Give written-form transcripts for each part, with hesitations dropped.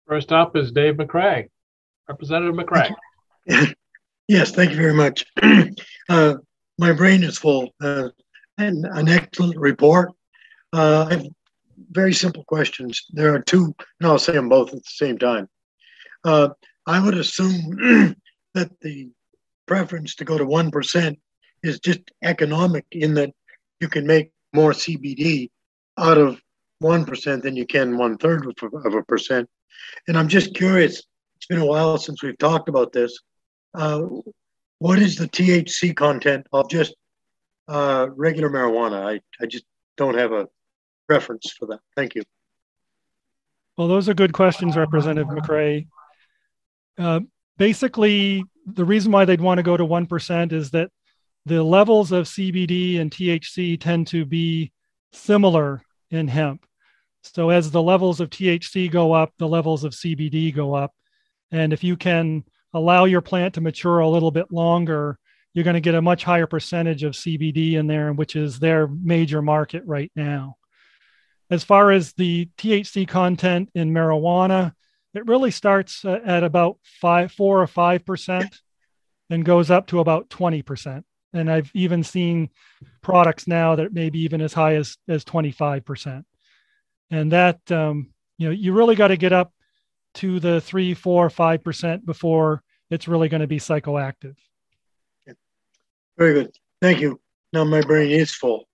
First up is Dave McCraig. Representative Thank McCraig. you. Yes, thank you very much. My brain is full. And an excellent report. I have very simple questions. There are two, and I'll say them both at the same time. Uh, I would assume that the preference to go to 1% is just economic in that you can make more CBD out of 1% than you can one third of a percent. And I'm just curious, it's been a while since we've talked about this. Uh, what is the THC content of just regular marijuana? I just don't have a preference for that. Thank you. Well, those are good questions, Representative McCrae. Uh, Basically, the reason why they'd want to go to 1% is that the levels of CBD and THC tend to be similar in hemp. So as the levels of THC go up, the levels of CBD go up. And if you can allow your plant to mature a little bit longer, you're going to get a much higher percentage of CBD in there, which is their major market right now. As far as the THC content in marijuana, it really starts at about 4 or 5% and goes up to about 20%. And I've even seen products now that may be even as high as 25%. And that, you really got to get up to the 3, 4, 5% before it's really going to be psychoactive. Very good. Thank you. Now my brain is full.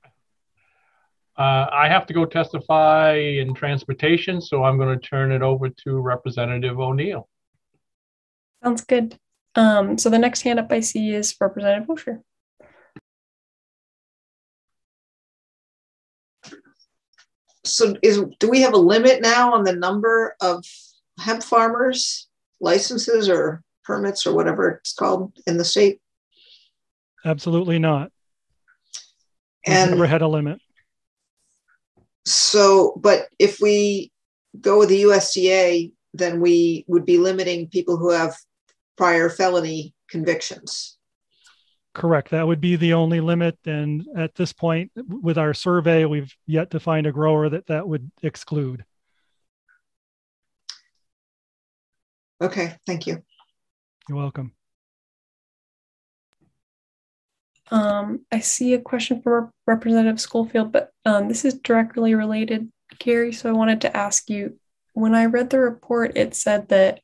I have to go testify in transportation, so I'm going to turn it over to Representative O'Neill. Sounds good. So the next hand up I see is Representative Osher. So do we have a limit now on the number of hemp farmers, licenses or permits or whatever it's called in the state? Absolutely not. And never had a limit. So, but if we go with the USDA, then we would be limiting people who have prior felony convictions. Correct. That would be the only limit. And at this point, with our survey, we've yet to find a grower that would exclude. Okay, thank you. You're welcome. I see a question from Representative Schofield, but this is directly related, Gary. So I wanted to ask you, when I read the report, it said that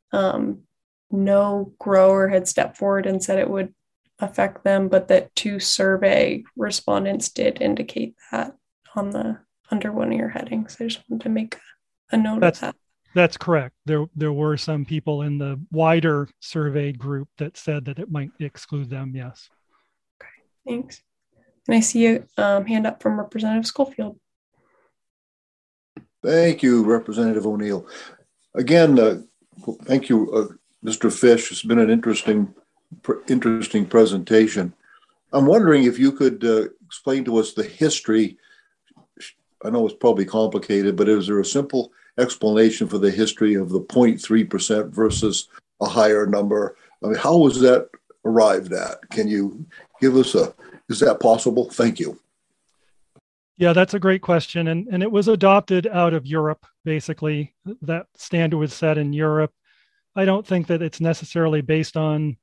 no grower had stepped forward and said it would affect them, but that 2 survey respondents did indicate that under one of your headings. I just wanted to make a note of that. That's correct. There were some people in the wider survey group that said that it might exclude them. Yes. Thanks. And I see a hand up from Representative Schofield. Thank you, Representative O'Neill. Again, thank you, Mr. Fish. It's been an interesting presentation. I'm wondering if you could explain to us the history. I know it's probably complicated, but is there a simple explanation for the history of the 0.3% versus a higher number? I mean, how was that arrived at? Can you give us is that possible? Thank you. Yeah, that's a great question. And it was adopted out of Europe, basically. That standard was set in Europe. I don't think that it's necessarily based on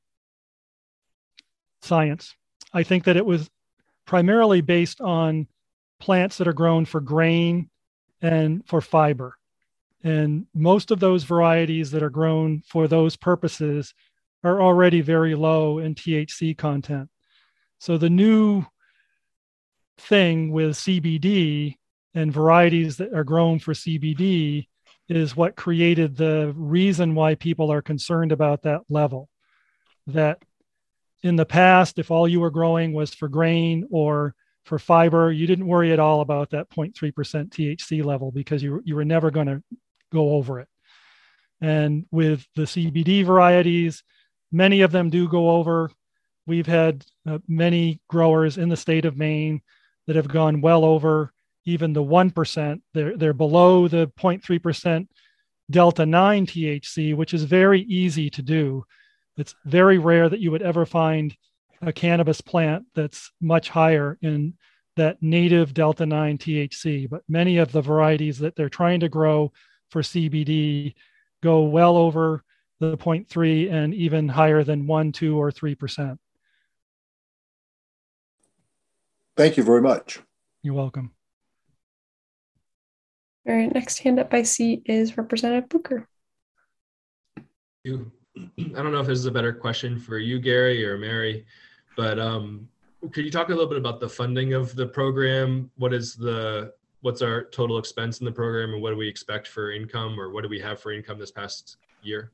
science. I think that it was primarily based on plants that are grown for grain and for fiber. And most of those varieties that are grown for those purposes are already very low in THC content. So the new thing with CBD and varieties that are grown for CBD is what created the reason why people are concerned about that level. That in the past, if all you were growing was for grain or for fiber, you didn't worry at all about that 0.3% THC level because you were never going to go over it. And with the CBD varieties, many of them do go over. We've had many growers in the state of Maine that have gone well over even the 1%. They're below the 0.3% Delta 9 THC, which is very easy to do. It's very rare that you would ever find a cannabis plant that's much higher in that native Delta 9 THC. But many of the varieties that they're trying to grow for CBD go well over the 0.3 and even higher than 1, 2, or 3%. Thank you very much. You're welcome. All right, next hand up I see is Representative Booker. I don't know if this is a better question for you, Gary, or Mary, but could you talk a little bit about the funding of the program? What's our total expense in the program, and what do we expect for income, or what do we have for income this past year?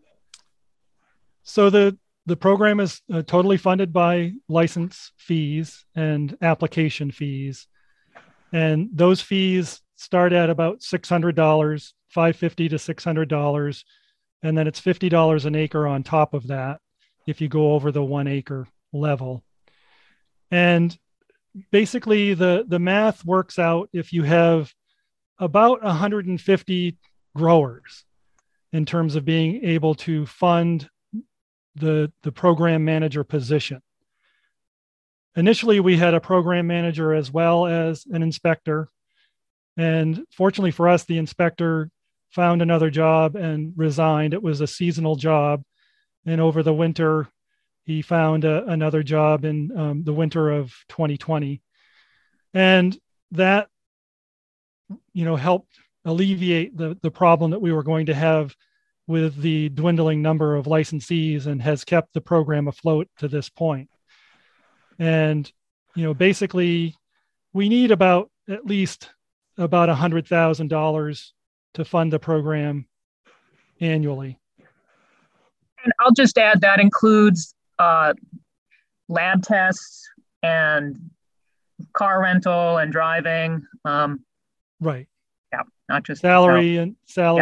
So the program is totally funded by license fees and application fees. And those fees start at about $600, $550 to $600. And then it's $50 an acre on top of that if you go over the 1 acre level. And basically the math works out if you have about 150 growers in terms of being able to fund the program manager position. Initially, we had a program manager as well as an inspector. And fortunately for us, the inspector found another job and resigned. It was a seasonal job. And over the winter, he found another job in the winter of 2020. And that, helped alleviate the problem that we were going to have with the dwindling number of licensees and has kept the program afloat to this point. And, basically we need at least about $100,000 to fund the program annually. And I'll just add that includes lab tests and car rental and driving. Right. Yeah, not just salary and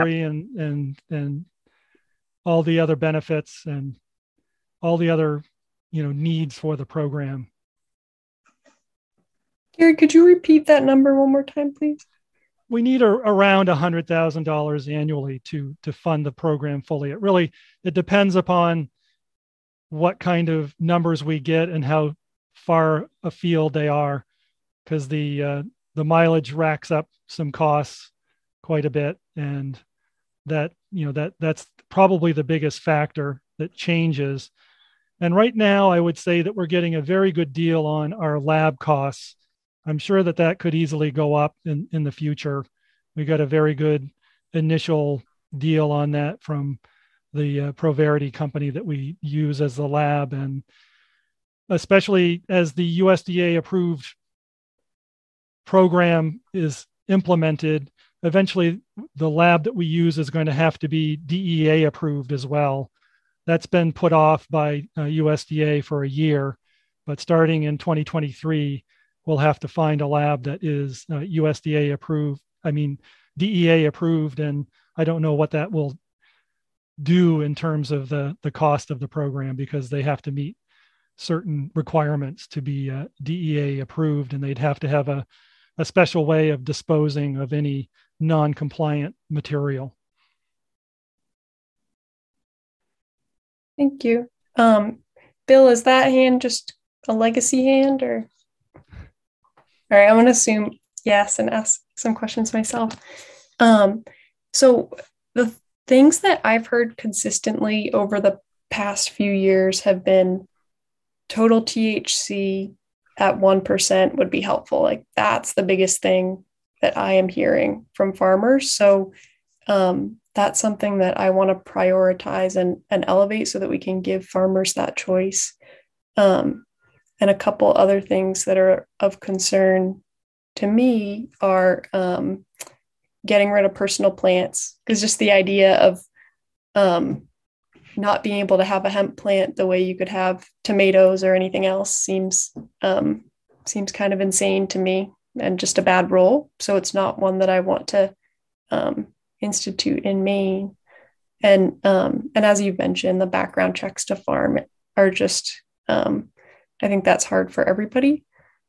all the other benefits and all the other needs for the program. Gary, could you repeat that number one more time, please? We need around $100,000 annually to fund the program fully. It depends upon what kind of numbers we get and how far afield they are, because the mileage racks up some costs quite a bit, and that's probably the biggest factor that changes. And right now, I would say that we're getting a very good deal on our lab costs. I'm sure that could easily go up in the future. We got a very good initial deal on that from the Proverity company that we use as the lab. And especially as the USDA approved program is implemented, eventually the lab that we use is going to have to be DEA approved as well. That's been put off by USDA for a year, but starting in 2023, we'll have to find a lab that is DEA approved, and I don't know what that will do in terms of the cost of the program, because they have to meet certain requirements to be DEA approved, and they'd have to have a special way of disposing of any non-compliant material. Thank you. Bill, is that hand just a legacy hand, or? All right, I'm going to assume yes and ask some questions myself. So the things that I've heard consistently over the past few years have been total THC at 1% would be helpful. Like, that's the biggest thing that I am hearing from farmers. So that's something that I want to prioritize and elevate so that we can give farmers that choice. And a couple other things that are of concern to me are getting rid of personal plants, because just the idea of not being able to have a hemp plant the way you could have tomatoes or anything else seems kind of insane to me, and just a bad rule. So it's not one that I want to institute in Maine. And as you've mentioned, the background checks to farm are just I think that's hard for everybody.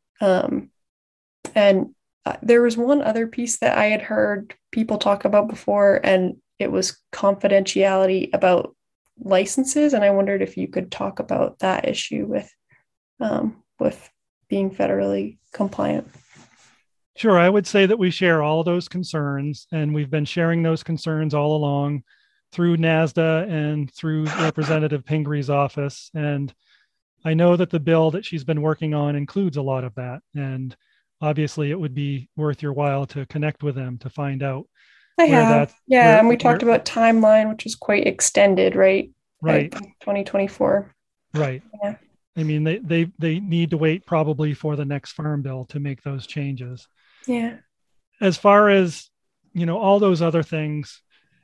And there was one other piece that I had heard people talk about before, and it was confidentiality about licenses. And I wondered if you could talk about that issue with being federally compliant. Sure, I would say that we share all of those concerns, and we've been sharing those concerns all along through NASDA and through Representative Pingree's office. And I know that the bill that she's been working on includes a lot of that. And obviously, it would be worth your while to connect with them to find out. Yeah, and we talked about timeline, which is quite extended, right? Right. 2024. Right. Yeah. I mean, they need to wait probably for the next farm bill to make those changes. Yeah. As far as, all those other things,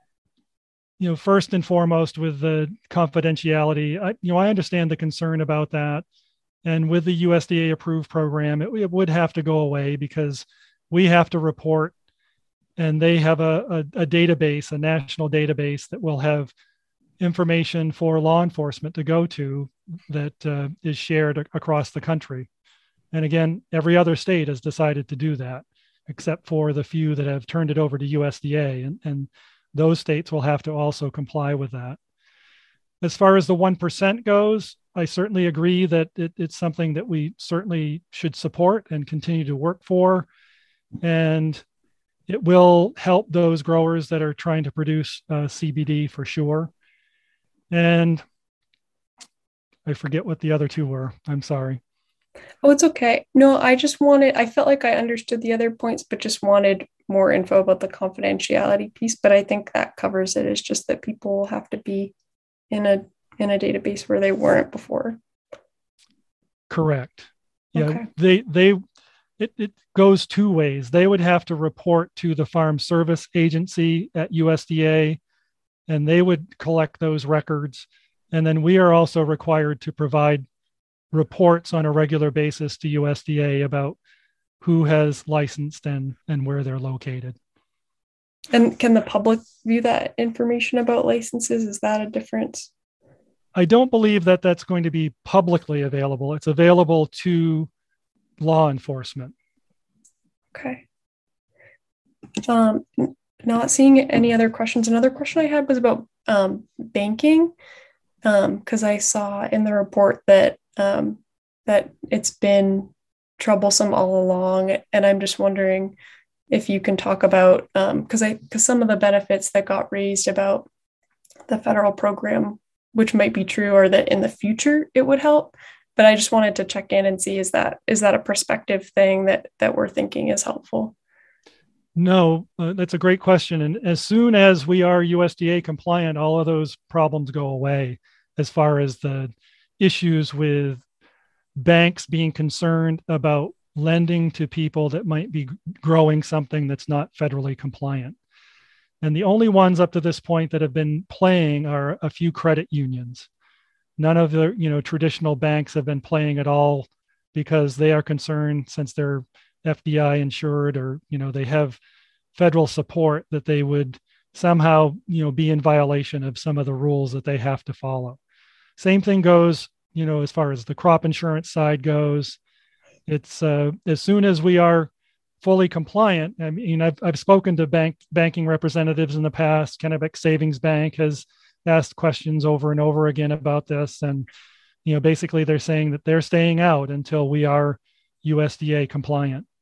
first and foremost with the confidentiality, I understand the concern about that. And with the USDA approved program, it would have to go away because we have to report, and they have a database, a national database that will have information for law enforcement to go to that is shared across the country. And again, every other state has decided to do that, except for the few that have turned it over to USDA. And those states will have to also comply with that. As far as the 1% goes, I certainly agree that it's something that we certainly should support and continue to work for. And it will help those growers that are trying to produce CBD for sure. And I forget what the other two were. I'm sorry. Oh, it's okay. No, I felt like I understood the other points, but just wanted more info about the confidentiality piece. But I think that covers it. It's just that people will have to be in a database where they weren't before. Correct. Yeah, okay. It goes two ways. They would have to report to the Farm Service Agency at USDA, and they would collect those records. And then we are also required to provide reports on a regular basis to USDA about who has licensed and where they're located. And can the public view that information about licenses? Is that a difference? I don't believe that that's going to be publicly available. It's available to law enforcement. Okay. Not seeing any other questions. Another question I had was about banking, because I saw in the report that that it's been troublesome all along, and I'm just wondering if you can talk about because some of the benefits that got raised about the federal program, which might be true, or that in the future it would help. But I just wanted to check in and see, is that a prospective thing that we're thinking is helpful? No, that's a great question. And as soon as we are USDA compliant, all of those problems go away as far as the issues with banks being concerned about lending to people that might be growing something that's not federally compliant. And the only ones up to this point that have been playing are a few credit unions. None of the traditional banks have been playing at all because they are concerned, since they're FDI insured, or they have federal support, that they would somehow be in violation of some of the rules that they have to follow. Same thing goes as far as the crop insurance side goes. It's as soon as we are fully compliant. I mean, I've spoken to banking representatives in the past. Kennebec Savings Bank has asked questions over and over again about this, and basically they're saying that they're staying out until we are USDA compliant.